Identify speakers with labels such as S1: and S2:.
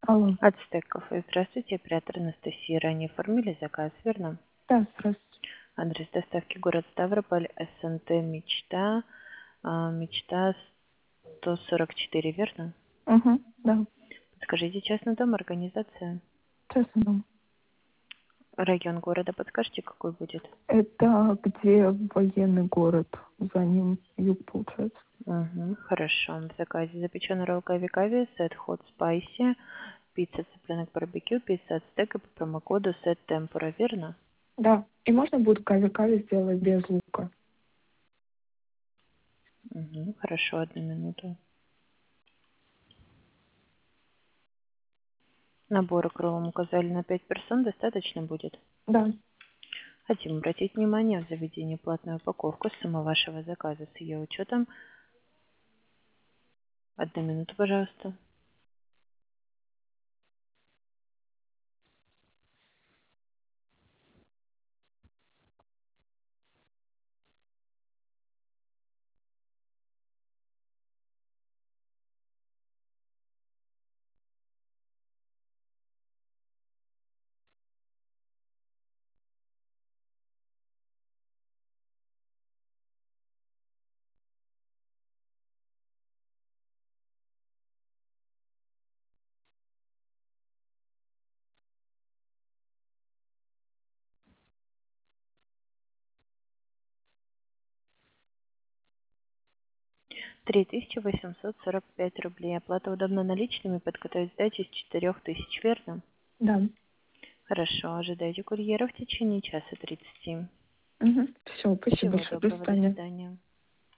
S1: Алло.
S2: Ацтек кафе. Здравствуйте, оператор Анастасия. Ранее оформили заказ, верно?
S1: Да, здравствуйте.
S2: Адрес доставки город Ставрополь, СНТ Мечта, Мечта 144, верно?
S1: Угу, да,
S2: Подскажите, частный дом, организация,
S1: частный дом.
S2: район города, подскажите, какой будет?
S1: Это где военный город, за ним юг, получается.
S2: Угу, хорошо. В заказе запеченный ролл кави, сет хот спайси, пицца цыпленок барбекю, пицца ацтека по промокоду сет темпура, верно?
S1: Да, и можно будет кави сделать без лука.
S2: Угу, хорошо, 1 минуту. Набор крылом указали на 5 персон, достаточно будет?
S1: Да,
S2: Хотим обратить внимание в заведении платную упаковку. Сумма вашего заказа с ее учетом. 1 минуту, пожалуйста. $3845. Оплата удобно наличными, подготовить сдачу из 4000, верно?
S1: да.
S2: Хорошо, ожидайте курьера в течение часа 30.
S1: Угу. Все, спасибо
S2: Всего
S1: большое. До
S2: доброго, до
S1: свидания.
S2: свидания.